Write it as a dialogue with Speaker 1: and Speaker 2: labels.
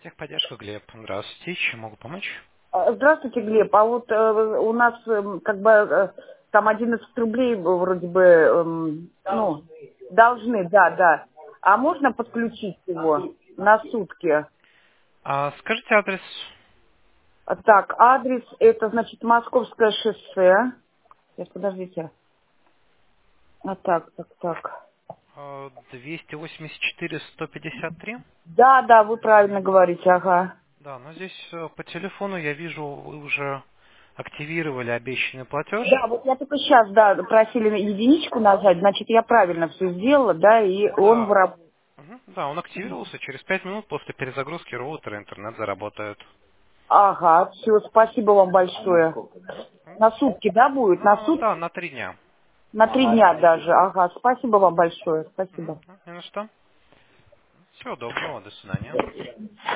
Speaker 1: Техподдержка, Глеб. Здравствуйте. Чем могу помочь?
Speaker 2: Здравствуйте, Глеб. А вот у нас как бы там 11 рублей вроде бы, должны, да, да. А можно подключить его на сутки?
Speaker 1: Скажите адрес.
Speaker 2: Так, адрес это, значит, Московское шоссе. Сейчас, подождите. Так.
Speaker 1: 284-153.
Speaker 2: Да, да, вы правильно говорите, ага.
Speaker 1: Да, но здесь по телефону я вижу, вы уже активировали обещанный платеж.
Speaker 2: Да, вот я только сейчас, да, просили единичку нажать, значит, я правильно все сделала, да, и он в
Speaker 1: Да.
Speaker 2: работе.
Speaker 1: Да, он активировался. Через 5 минут после перезагрузки роутера интернет заработает.
Speaker 2: Ага, все, спасибо вам большое. На сутки, да, будет? На сутки?
Speaker 1: Да, на 3 дня.
Speaker 2: На 3 дня даже. Ага, спасибо вам большое. Спасибо.
Speaker 1: Не на что. Всего доброго. До свидания.